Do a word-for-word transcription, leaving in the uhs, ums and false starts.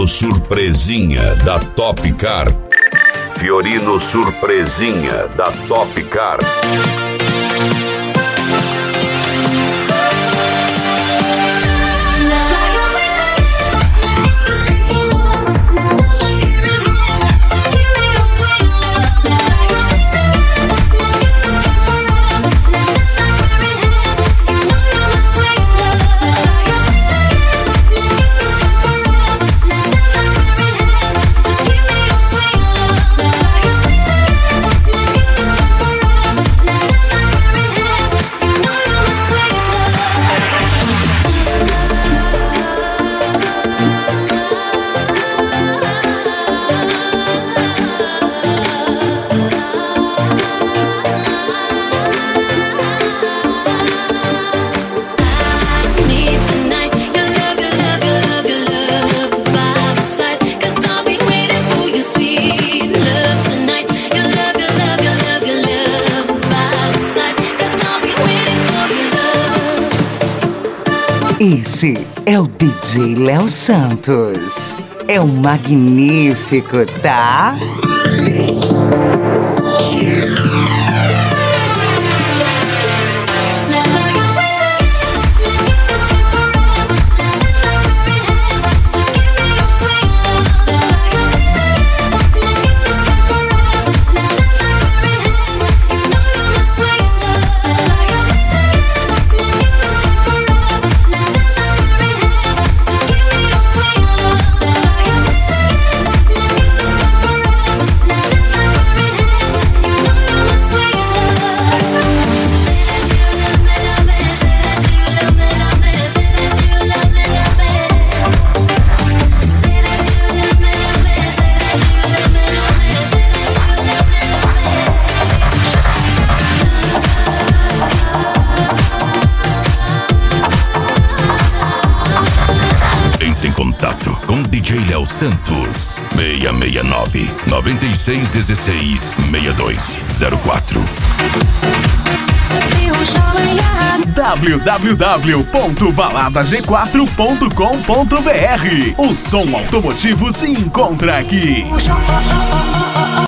Surpresinha da Top Car. Fiorino Surpresinha da Top Car. Esse é o D J Léo Santos. É um magnífico, tá? Entre em contato com D J Léo Santos. seis seis nove, nove seis um seis, seis dois zero quatro. w w w ponto balada g quatro ponto com ponto b r. O som automotivo se encontra aqui.